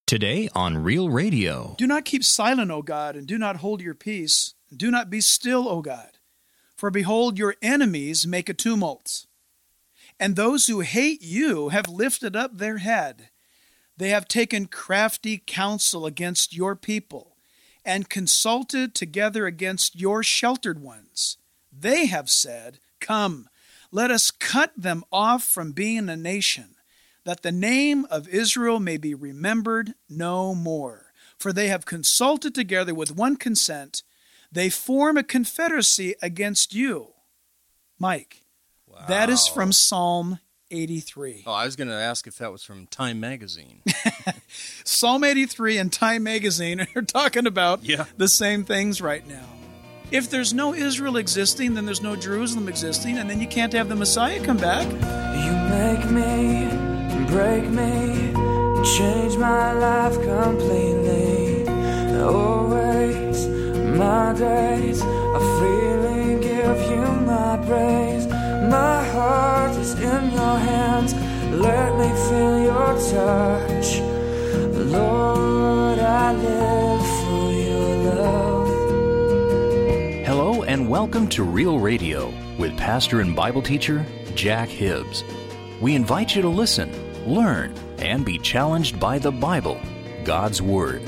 Today on Real Radio. Do not keep silent, O God, and do not hold your peace. Do not be still, O God. For behold, your enemies make a tumult, and those who hate you have lifted up their head. They have taken crafty counsel against your people, and consulted together against your sheltered ones. They have said, Come, let us cut them off from being a nation, that the name of Israel may be remembered no more. For they have consulted together with one consent. They form a confederacy against you. Mike, Wow. that is from Psalm 83. Oh, I was going to ask if that was from Time Magazine. Psalm 83 and Time Magazine are talking about the same things right now. If there's no Israel existing, then there's no Jerusalem existing, and then you can't have the Messiah come back. You make me, break me, change my life completely. Always, my days are freely give you my praise. My heart is in your hands, let me feel your touch. Lord, I live for your love. Hello and welcome to Real Radio with pastor and Bible teacher Jack Hibbs. We invite you to listen, learn, and be challenged by the Bible, God's Word.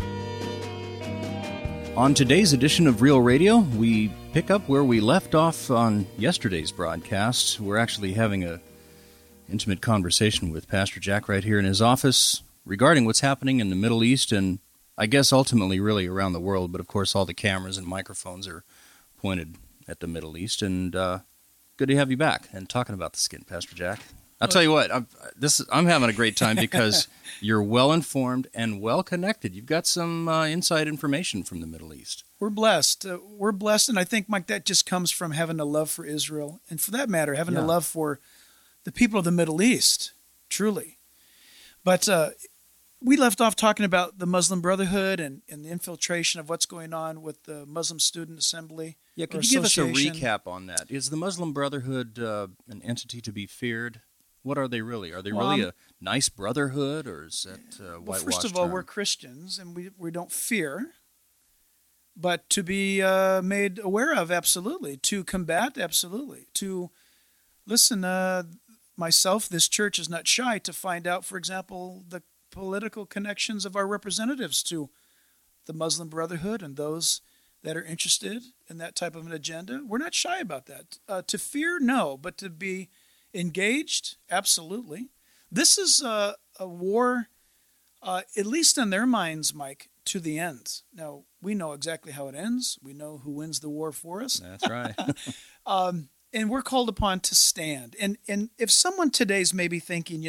On today's edition of Real Radio, we pick up where we left off on yesterday's broadcast. We're actually having an intimate conversation with Pastor Jack right here in his office regarding what's happening in the Middle East and I guess ultimately really around the world, but of course all the cameras and microphones are pointed at the Middle East. And good to have you back and talking about the skin, Pastor Jack. I'll tell you what, I'm having a great time because you're well-informed and well-connected. You've got some inside information from the Middle East. We're blessed. We're blessed, and I think, Mike, that just comes from having a love for Israel, and for that matter, having a love for the people of the Middle East, truly. But we left off talking about the Muslim Brotherhood and the infiltration of what's going on with the Muslim Student Assembly. Yeah, could you give us a recap on that? Is the Muslim Brotherhood an entity to be feared? What are they really? Are they really a nice brotherhood, or is that whitewashed First of all, term? we're Christians, and we don't fear, but to be made aware of, absolutely. To combat, absolutely. To listen, myself, this church is not shy to find out, for example, the political connections of our representatives to the Muslim Brotherhood and those that are interested in that type of an agenda. We're not shy about that. To fear, no, but to be engaged, absolutely. This is a war, at least in their minds, Mike, to the end. Now, we know exactly how it ends. We know who wins the war for us. That's right. And we're called upon to stand. And if someone today's maybe thinking,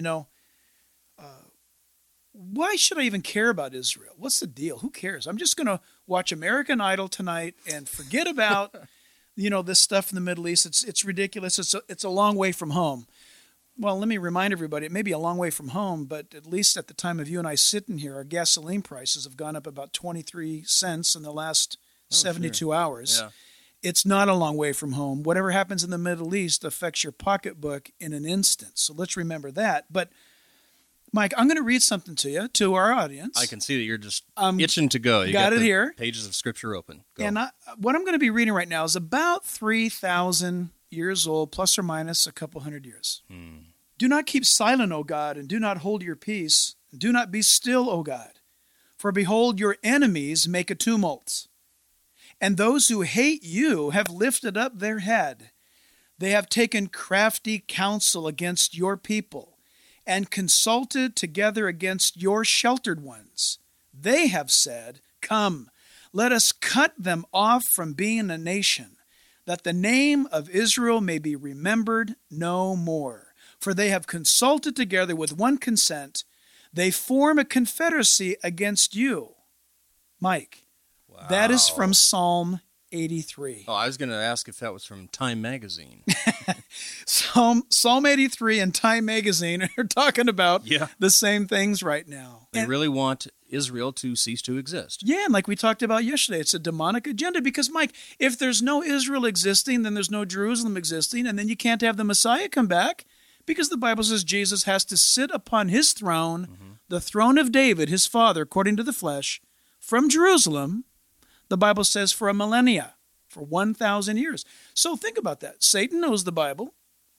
why should I even care about Israel? What's the deal? Who cares? I'm just going to watch American Idol tonight and forget about this stuff in the Middle East. It's ridiculous. It's a long way from home. Well, let me remind everybody, it may be a long way from home, but at least at the time of you and I sitting here, our gasoline prices have gone up about 23 cents in the last 72 hours. Yeah. It's not a long way from home. Whatever happens in the Middle East affects your pocketbook in an instant. So let's remember that. But Mike, I'm going to read something to you, to our audience. I can see that you're just itching to go. You got it the here. Pages of Scripture open. Go. And what I'm going to be reading right now is about 3,000 years old, plus or minus a couple hundred years. Do not keep silent, O God, and do not hold your peace. Do not be still, O God. For behold, your enemies make a tumult, and those who hate you have lifted up their head. They have taken crafty counsel against your people, and consulted together against your sheltered ones. They have said, Come, let us cut them off from being a nation, that the name of Israel may be remembered no more. For they have consulted together with one consent. They form a confederacy against you. Mike, that is from Psalm 83. Oh, I was going to ask if that was from Time Magazine. Psalm 83 and Time Magazine are talking about the same things right now. They really want Israel to cease to exist. Yeah, and like we talked about yesterday, it's a demonic agenda because, Mike, if there's no Israel existing, then there's no Jerusalem existing, and then you can't have the Messiah come back Because the Bible says Jesus has to sit upon his throne, the throne of David, his father, according to the flesh, from Jerusalem, the Bible says for a millennia, for 1,000 years. So think about that. Satan knows the Bible,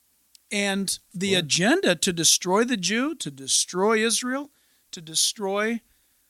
and the agenda to destroy the Jew, to destroy Israel, to destroy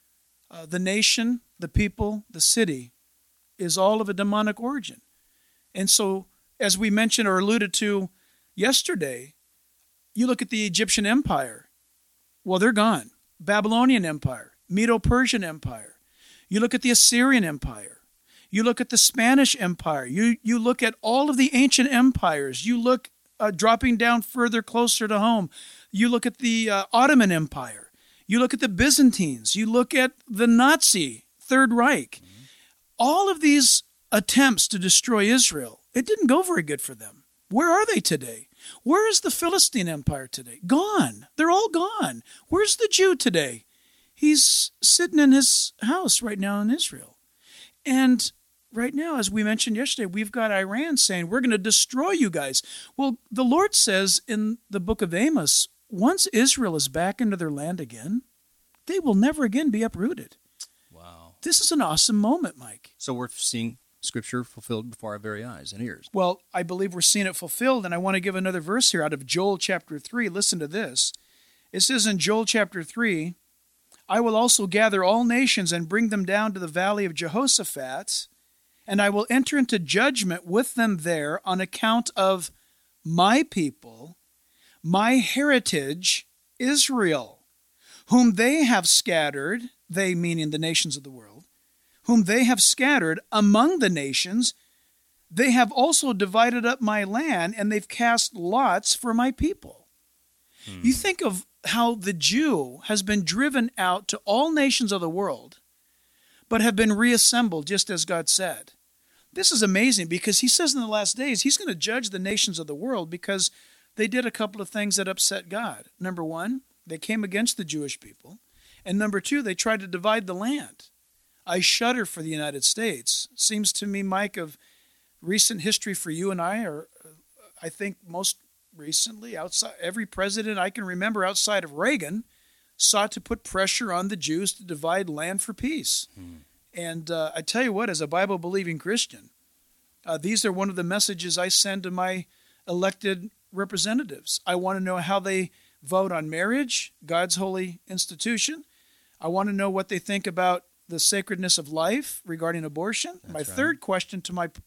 the nation, the people, the city, is all of a demonic origin. And so, as we mentioned or alluded to yesterday, you look at the Egyptian Empire. Well, they're gone. Babylonian Empire, Medo-Persian Empire. You look at the Assyrian Empire. You look at the Spanish Empire. You look at all of the ancient empires. You look dropping down further closer to home. You look at the Ottoman Empire. You look at the Byzantines. You look at the Nazi Third Reich. All of these attempts to destroy Israel, it didn't go very good for them. Where are they today? Where is the Philistine Empire today? Gone. They're all gone. Where's the Jew today? He's sitting in his house right now in Israel. And right now, as we mentioned yesterday, we've got Iran saying, we're going to destroy you guys. Well, the Lord says in the book of Amos, once Israel is back into their land again, they will never again be uprooted. Wow. This is an awesome moment, Mike. So we're seeing Scripture fulfilled before our very eyes and ears. Well, I believe we're seeing it fulfilled, and I want to give another verse here out of Joel chapter 3. Listen to this. It says in Joel chapter 3, I will also gather all nations and bring them down to the valley of Jehoshaphat, and I will enter into judgment with them there on account of my people, my heritage, Israel, whom they have scattered, they meaning the nations of the world, whom they have scattered among the nations. They have also divided up my land, and they've cast lots for my people. You think of how the Jew has been driven out to all nations of the world, but have been reassembled just as God said. This is amazing because he says in the last days he's going to judge the nations of the world because they did a couple of things that upset God. Number one, they came against the Jewish people. And number two, they tried to divide the land. I shudder for the United States. Seems to me, Mike, of recent history for you and I, or I think most recently, outside every president I can remember outside of Reagan sought to put pressure on the Jews to divide land for peace. And I tell you what, as a Bible-believing Christian, these are one of the messages I send to my elected representatives. I want to know how they vote on marriage, God's holy institution. I want to know what they think about the sacredness of life regarding abortion. That's my third question to my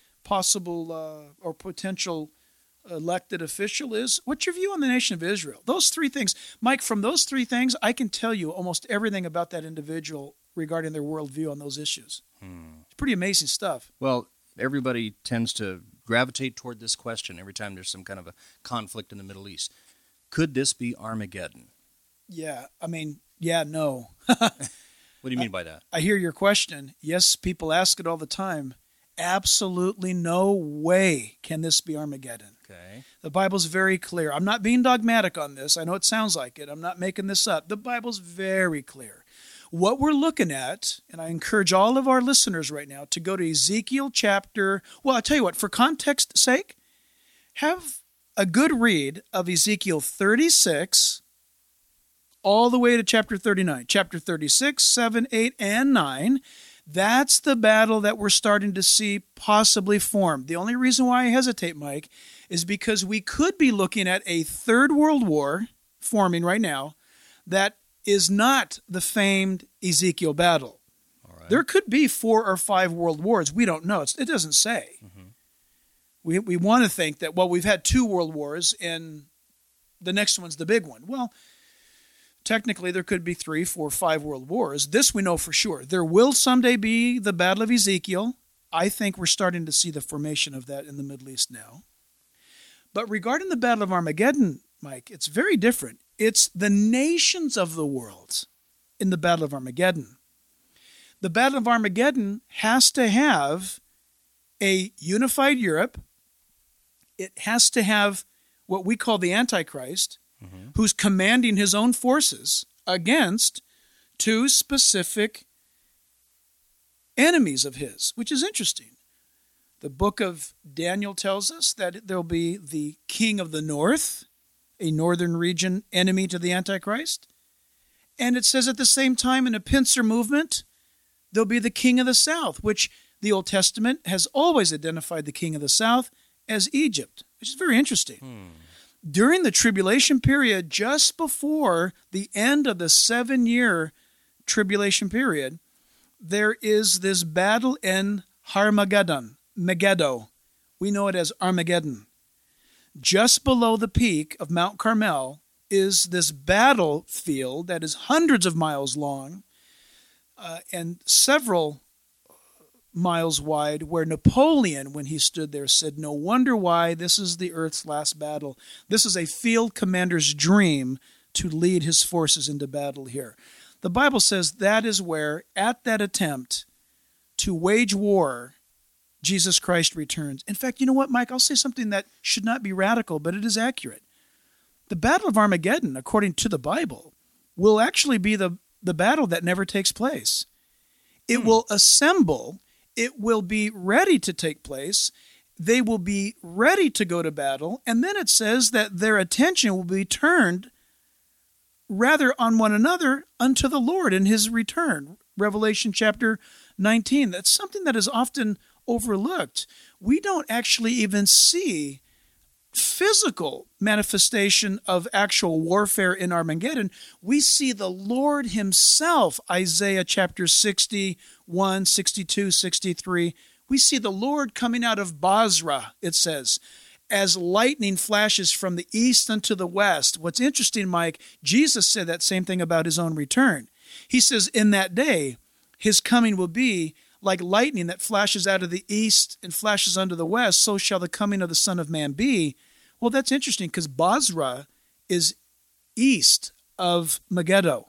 possible or potential elected official is, what's your view on the nation of Israel? Those three things. Mike, from those three things, I can tell you almost everything about that individual regarding their worldview on those issues. It's pretty amazing stuff. Well, everybody tends to gravitate toward this question every time there's some kind of a conflict in the Middle East. Could this be Armageddon? Yeah, I mean, yeah, no. What do you mean by that? I hear your question. Yes, people ask it all the time. Absolutely no way can this be Armageddon. Okay. The Bible's very clear. I'm not being dogmatic on this. I know it sounds like it. I'm not making this up. The Bible's very clear. What we're looking at, and I encourage all of our listeners right now to go to Ezekiel chapter, well, I'll tell you what, for context's sake, have a good read of Ezekiel 36 all the way to chapter 39. Chapter 36, 7, 8, and 9. That's the battle that we're starting to see possibly form. The only reason why I hesitate, Mike, is because we could be looking at a third world war forming right now that is not the famed Ezekiel battle. All right. There could be 4 or 5 world wars. We don't know. It doesn't say. We want to think that, well, we've had 2 world wars and the next one's the big one. Well, technically, there could be 3, 4, 5 world wars. This we know for sure. There will someday be the Battle of Ezekiel. I think we're starting to see the formation of that in the Middle East now. But regarding the Battle of Armageddon, Mike, it's very different. It's the nations of the world in the Battle of Armageddon. The Battle of Armageddon has to have a unified Europe. It has to have what we call the Antichrist, who's commanding his own forces against 2 specific enemies of his, which is interesting. The book of Daniel tells us that there'll be the king of the north, a northern region enemy to the Antichrist. And it says at the same time in a pincer movement, there'll be the king of the south, which the Old Testament has always identified the king of the south as Egypt, which is very interesting. During the tribulation period, just before the end of the 7-year tribulation period, there is this battle in Harmageddon, Megiddo. We know it as Armageddon. Just below the peak of Mount Carmel is this battlefield that is hundreds of miles long and several miles wide, where Napoleon, when he stood there, said, "No wonder why this is the earth's last battle. This is a field commander's dream to lead his forces into battle here." The Bible says that is where, at that attempt to wage war, Jesus Christ returns. In fact, you know what, Mike? I'll say something that should not be radical, but it is accurate. The Battle of Armageddon, according to the Bible, will actually be the battle that never takes place. It will assemble. It will be ready to take place. They will be ready to go to battle. And then it says that their attention will be turned rather on one another unto the Lord in his return. Revelation chapter 19. That's something that is often overlooked. We don't actually even see physical manifestation of actual warfare in Armageddon. We see the Lord himself, Isaiah chapter 61, 62, 63. We see the Lord coming out of Basra, it says, as lightning flashes from the east unto the west. What's interesting, Mike, Jesus said that same thing about his own return. He says, in that day, his coming will be like lightning that flashes out of the east and flashes unto the west, so shall the coming of the Son of Man be. Well, that's interesting because Basra is east of Megiddo.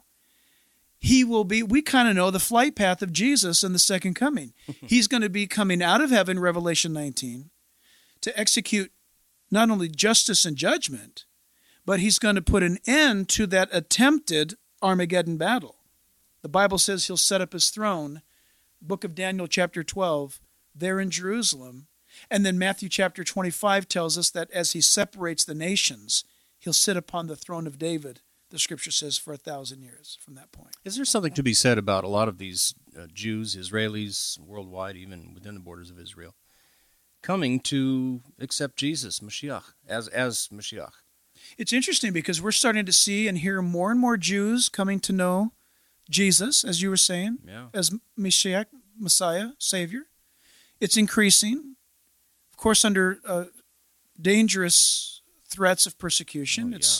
He will be, we kind of know the flight path of Jesus in the second coming. He's going to be coming out of heaven, Revelation 19, to execute not only justice and judgment, but he's going to put an end to that attempted Armageddon battle. The Bible says he'll set up his throne, Book of Daniel chapter 12, there in Jerusalem. And then Matthew chapter 25 tells us that as he separates the nations, he'll sit upon the throne of David, the scripture says, for 1,000 years from that point. Is there something to be said about a lot of these Jews, Israelis, worldwide, even within the borders of Israel, coming to accept Jesus, Mashiach, as Mashiach? It's interesting because we're starting to see and hear more and more Jews coming to know Jesus, as you were saying, as Mashiach, Messiah, Savior. It's increasing, of course, under dangerous threats of persecution. It's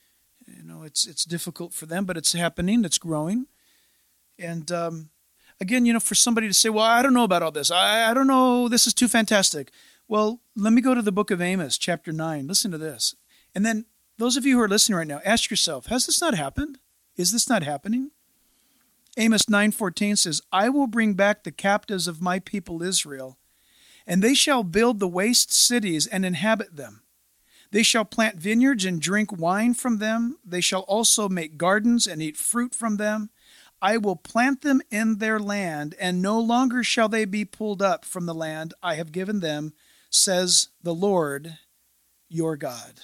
difficult for them, but it's happening. It's growing. And again, for somebody to say, "Well, I don't know about all this. I don't know. This is too fantastic." Well, let me go to the book of Amos, chapter 9. Listen to this. And then those of you who are listening right now, ask yourself, has this not happened? Is this not happening? Amos 9:14 says, "I will bring back the captives of my people Israel, and they shall build the waste cities and inhabit them. They shall plant vineyards and drink wine from them. They shall also make gardens and eat fruit from them. I will plant them in their land, and no longer shall they be pulled up from the land I have given them, says the Lord your God."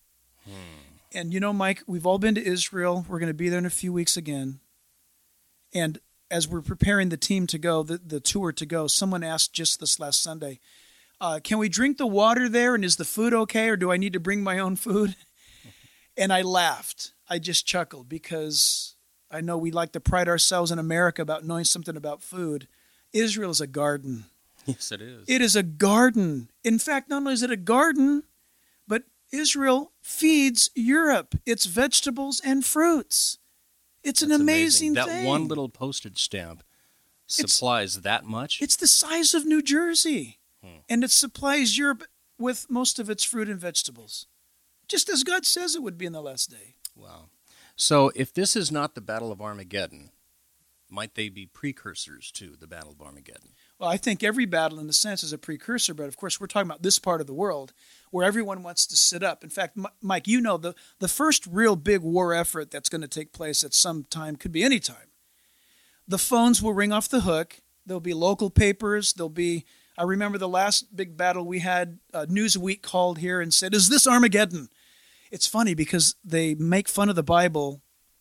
And Mike, we've all been to Israel. We're going to be there in a few weeks again. And as we're preparing the team to go, the tour to go, someone asked just this last Sunday, can we drink the water there, and is the food okay, or do I need to bring my own food? And I laughed. I just chuckled because I know we like to pride ourselves in America about knowing something about food. Israel is a garden. Yes, it is. It is a garden. In fact, not only is it a garden, but Israel feeds Europe its vegetables and fruits. It's an amazing thing. That one little postage stamp supplies that much? It's the size of New Jersey. And it supplies Europe with most of its fruit and vegetables, just as God says it would be in the last day. Wow. So if this is not the Battle of Armageddon, might they be precursors to the Battle of Armageddon? Well, I think every battle, in a sense, is a precursor, but of course we're talking about this part of the world where everyone wants to sit up. In fact, Mike, the first real big war effort that's going to take place at some time, could be any time. The phones will ring off the hook. There'll be local papers. I remember the last big battle we had, Newsweek called here and said, "Is this Armageddon?" it's funny because they make fun of the Bible,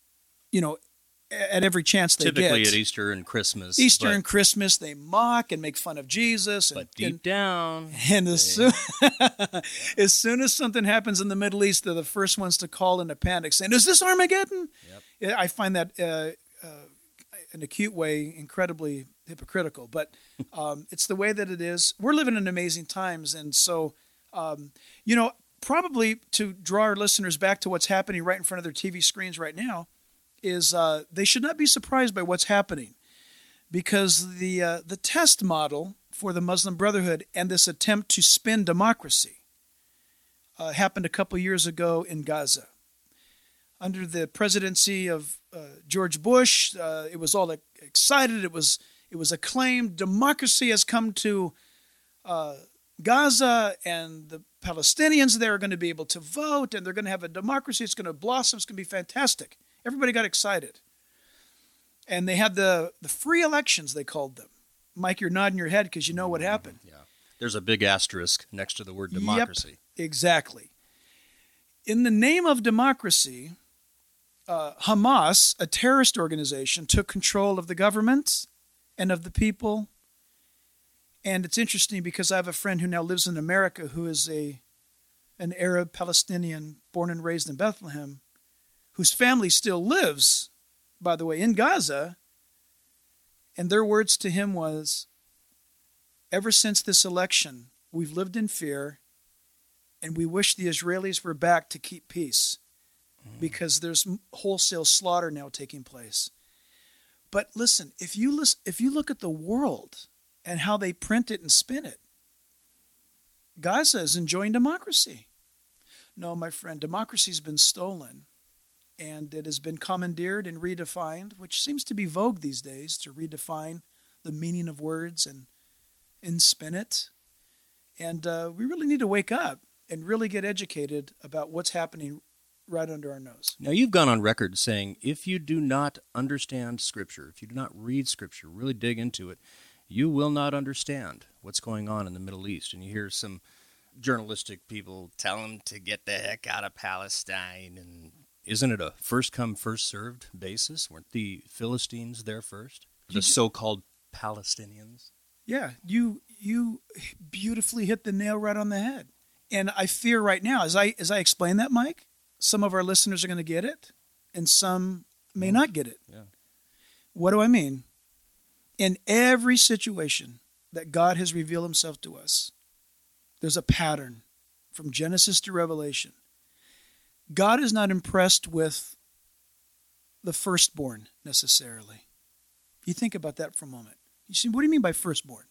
at every chance they get. Typically at Easter and Christmas. Easter and Christmas, they mock and make fun of Jesus. But deep down. And as soon as something happens in the Middle East, they're the first ones to call in a panic, saying, "Is this Armageddon?" Yep. I find that in an acute way incredibly hypocritical, but it's the way that it is. We're living in amazing times, and so, probably to draw our listeners back to what's happening right in front of their TV screens right now, is they should not be surprised by what's happening, because the test model for the Muslim Brotherhood and this attempt to spin democracy happened a couple years ago in Gaza. Under the presidency of George Bush, it was all excited. It was acclaimed. Democracy has come to Gaza, and the Palestinians there are going to be able to vote, and they're going to have a democracy. It's going to blossom. It's going to be fantastic. Everybody got excited. And they had the free elections, they called them. Mike, you're nodding your head because you know what happened. Yeah. There's a big asterisk next to the word democracy. Yep, exactly. In the name of democracy, Hamas, a terrorist organization, took control of the government and of the people. And it's interesting because I have a friend who now lives in America who is an Arab Palestinian born and raised in Bethlehem, whose family still lives, by the way, in Gaza. And their words to him was, "Ever since this election, we've lived in fear, and we wish the Israelis were back to keep peace, because there's wholesale slaughter now taking place." But listen, if you look at the world and how they print it and spin it, Gaza is enjoying democracy. No, my friend, democracy's been stolen, and it has been commandeered and redefined, which seems to be vogue these days, to redefine the meaning of words and spin it. And we really need to wake up and really get educated about what's happening right under our nose. Now, you've gone on record saying if you do not understand Scripture, if you do not read Scripture, really dig into it, you will not understand what's going on in the Middle East. And you hear some journalistic people tell them to get the heck out of Palestine. And isn't it a first-come, first-served basis? Weren't the Philistines there first? The so-called Palestinians? Yeah, you beautifully hit the nail right on the head. And I fear right now, as I explain that, Mike, some of our listeners are going to get it, and some may not get it. Yeah. What do I mean? In every situation that God has revealed himself to us, there's a pattern from Genesis to Revelation. God is not impressed with the firstborn necessarily. You think about that for a moment. You see, what do you mean by firstborn?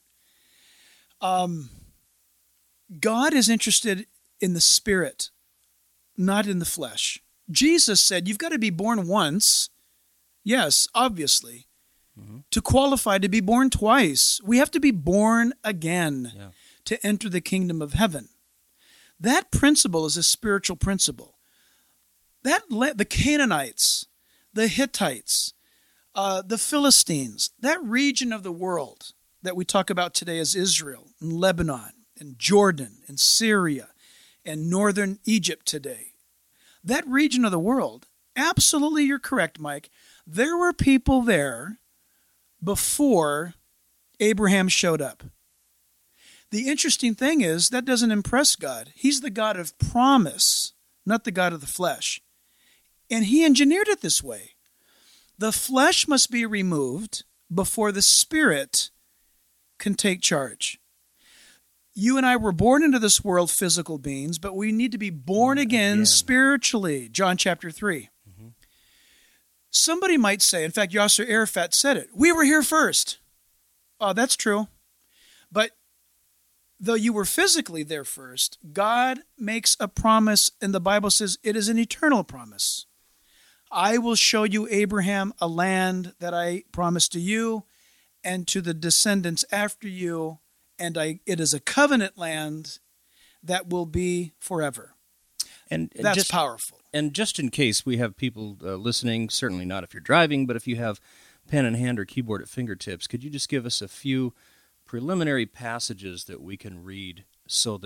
God is interested in the spirit, not in the flesh. Jesus said, you've got to be born once. Yes, obviously. Mm-hmm. To qualify to be born twice. We have to be born again to enter the kingdom of heaven. That principle is a spiritual principle. The Canaanites, the Hittites, the Philistines, that region of the world that we talk about today as Israel and Lebanon and Jordan and Syria and northern Egypt today, that region of the world, absolutely you're correct, Mike. There were people there before Abraham showed up. The interesting thing is that doesn't impress God. He's the God of promise, not the God of the flesh. And he engineered it this way. The flesh must be removed before the spirit can take charge. You and I were born into this world physical beings, but we need to be born again spiritually. John chapter 3. Mm-hmm. Somebody might say, in fact, Yasser Arafat said it, we were here first. Oh, that's true. But though you were physically there first, God makes a promise, and the Bible says it is an eternal promise. I will show you, Abraham, a land that I promised to you and to the descendants after you, and it is a covenant land that will be forever. And that's just powerful. And just in case we have people listening, certainly not if you're driving, but if you have pen in hand or keyboard at fingertips, could you just give us a few preliminary passages that we can read so that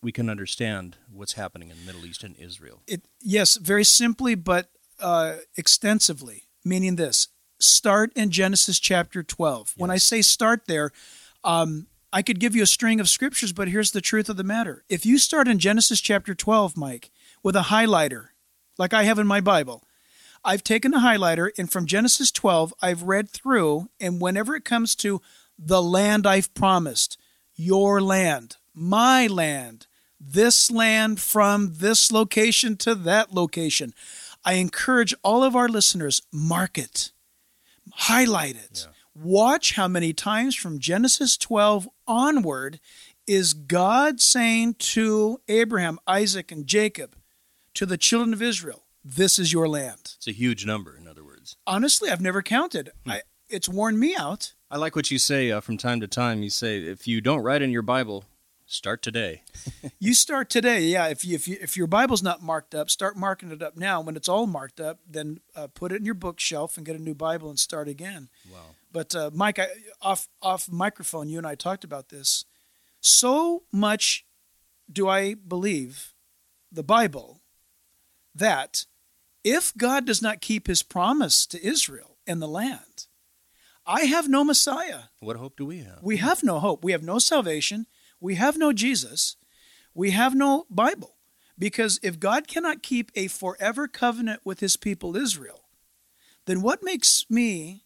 we can understand what's happening in the Middle East and Israel. Yes, very simply, but extensively, meaning this. Start in Genesis chapter 12. Yes. When I say start there, I could give you a string of scriptures, but here's the truth of the matter. If you start in Genesis chapter 12, Mike, with a highlighter, like I have in my Bible, I've taken a highlighter, and from Genesis 12, I've read through, and whenever it comes to the land I've promised, your land, my land, this land from this location to that location, I encourage all of our listeners, mark it, highlight it. Yeah. Watch how many times from Genesis 12 onward is God saying to Abraham, Isaac, and Jacob, to the children of Israel, this is your land. It's a huge number, in other words. Honestly, I've never counted. It's worn me out. I like what you say from time to time. You say, if you don't write in your Bible, start today. You start today, yeah. If your Bible's not marked up, start marking it up now. When it's all marked up, then put it in your bookshelf and get a new Bible and start again. Wow. But Mike, off microphone, you and I talked about this. So much do I believe the Bible that if God does not keep his promise to Israel and the land, I have no Messiah. What hope do we have? We have no hope. We have no salvation. We have no Jesus. We have no Bible. Because if God cannot keep a forever covenant with his people Israel, then what makes me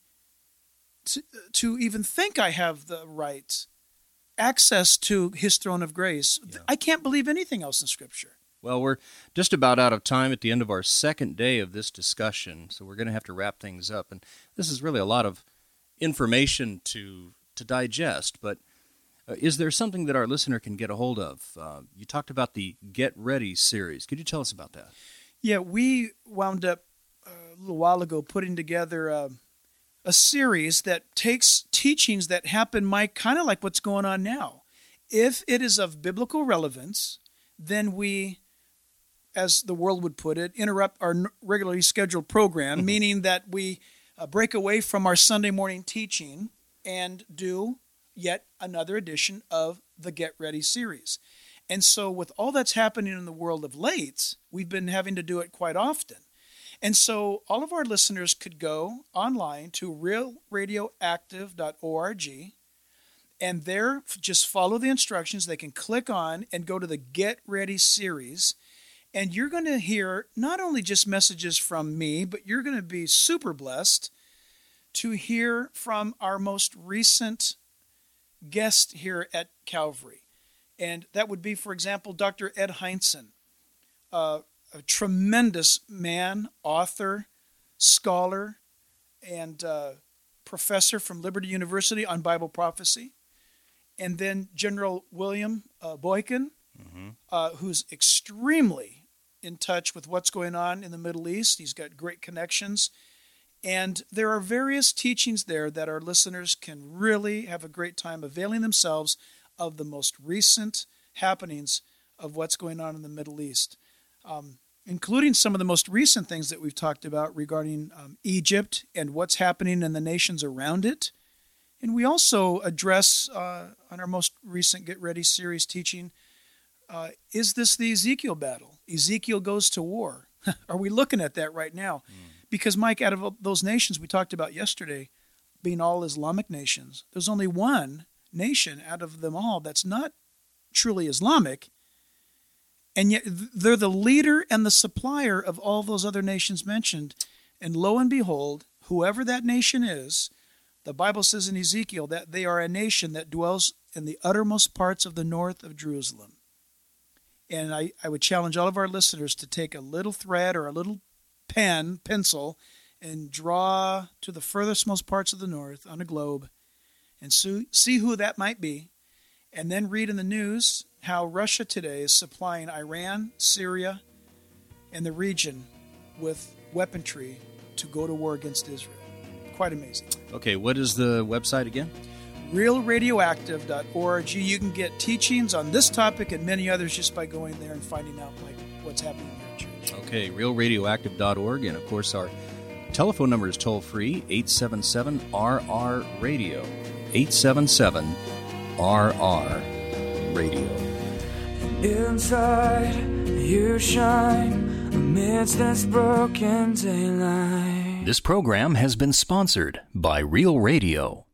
to even think I have the right access to his throne of grace? Yeah. I can't believe anything else in Scripture. Well, we're just about out of time at the end of our second day of this discussion, so we're going to have to wrap things up. And this is really a lot of information to digest, but is there something that our listener can get a hold of? You talked about the Get Ready series. Could you tell us about that? Yeah, we wound up a little while ago putting together a series that takes teachings that happen, Mike, kind of like what's going on now. If it is of biblical relevance, then we, as the world would put it, interrupt our regularly scheduled program, meaning that we break away from our Sunday morning teaching and do yet another edition of the Get Ready series. And so with all that's happening in the world of late, we've been having to do it quite often. And so all of our listeners could go online to realradioactive.org, and there just follow the instructions. They can click on and go to the Get Ready series, and you're going to hear not only just messages from me, but you're going to be super blessed to hear from our most recent guest here at Calvary. And that would be, for example, Dr. Ed Heinzen, a tremendous man, author, scholar, and professor from Liberty University on Bible prophecy. And then General William Boykin, who's extremely in touch with what's going on in the Middle East. He's got great connections. And there are various teachings there that our listeners can really have a great time availing themselves of the most recent happenings of what's going on in the Middle East, including some of the most recent things that we've talked about regarding Egypt and what's happening in the nations around it. And we also address, on our most recent Get Ready series teaching, is this the Ezekiel battle? Ezekiel goes to war. Are we looking at that right now? Because, Mike, out of those nations we talked about yesterday, being all Islamic nations, there's only one nation out of them all that's not truly Islamic, and yet they're the leader and the supplier of all those other nations mentioned. And lo and behold, whoever that nation is, the Bible says in Ezekiel that they are a nation that dwells in the uttermost parts of the north of Jerusalem. And I would challenge all of our listeners to take a little thread or a little pencil, and draw to the furthest most parts of the north on a globe and see who that might be, and then read in the news how Russia today is supplying Iran, Syria, and the region with weaponry to go to war against Israel. Quite amazing. Okay, what is the website again? realradioactive.org. You can get teachings on this topic and many others just by going there and finding out what's happening in your church. Okay, realradioactive.org, and of course our telephone number is toll-free, 877-RR-RADIO, 877-RR-RADIO. Inside you shine amidst this broken daylight. This program has been sponsored by Real Radio.